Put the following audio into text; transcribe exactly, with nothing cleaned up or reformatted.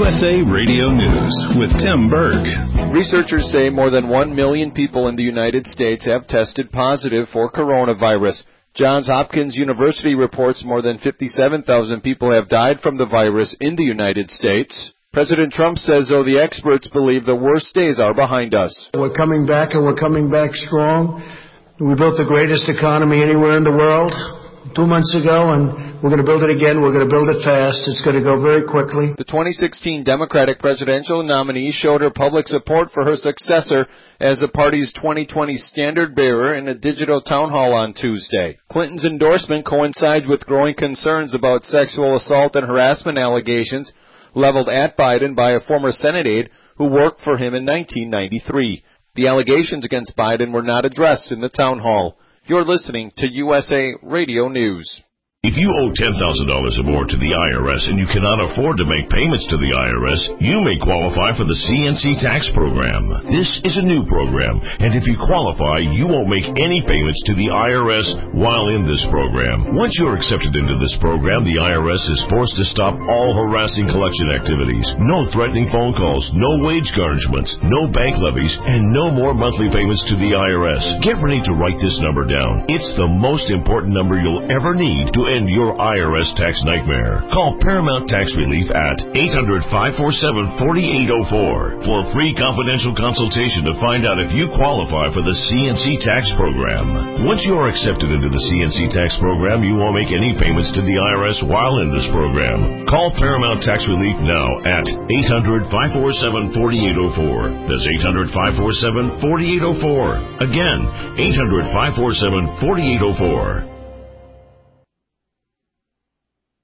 U S A Radio News with Tim Berg. Researchers say more than one million people in the United States have tested positive for coronavirus. Johns Hopkins University reports more than fifty-seven thousand people have died from the virus in the United States. President Trump says, though, the experts believe the worst days are behind us. We're coming back, and we're coming back strong. We built the greatest economy anywhere in the world two months ago, and we're going to build it again. We're going to build it fast. It's going to go very quickly. The twenty sixteen Democratic presidential nominee showed her public support for her successor as the party's twenty twenty standard bearer in a digital town hall on Tuesday. Clinton's endorsement coincides with growing concerns about sexual assault and harassment allegations leveled at Biden by a former Senate aide who worked for him in nineteen ninety-three. The allegations against Biden were not addressed in the town hall. You're listening to U S A Radio News. If you owe ten thousand dollars or more to the I R S and you cannot afford to make payments to the I R S, you may qualify for the C N C tax program. This is a new program, and if you qualify, you won't make any payments to the I R S while in this program. Once you're accepted into this program, the I R S is forced to stop all harassing collection activities. No threatening phone calls, no wage garnishments, no bank levies, and no more monthly payments to the I R S. Get ready to write this number down. It's the most important number you'll ever need to end your I R S tax nightmare. Call Paramount Tax Relief at eight hundred, five four seven, four eight zero four for a free confidential consultation to find out if you qualify for the C N C tax program. Once you are accepted into the C N C tax program, you won't make any payments to the I R S while in this program. Call Paramount Tax Relief now at eight hundred, five four seven, four eight zero four. That's eight hundred, five four seven, four eight zero four. Again, eight hundred, five four seven, four eight zero four.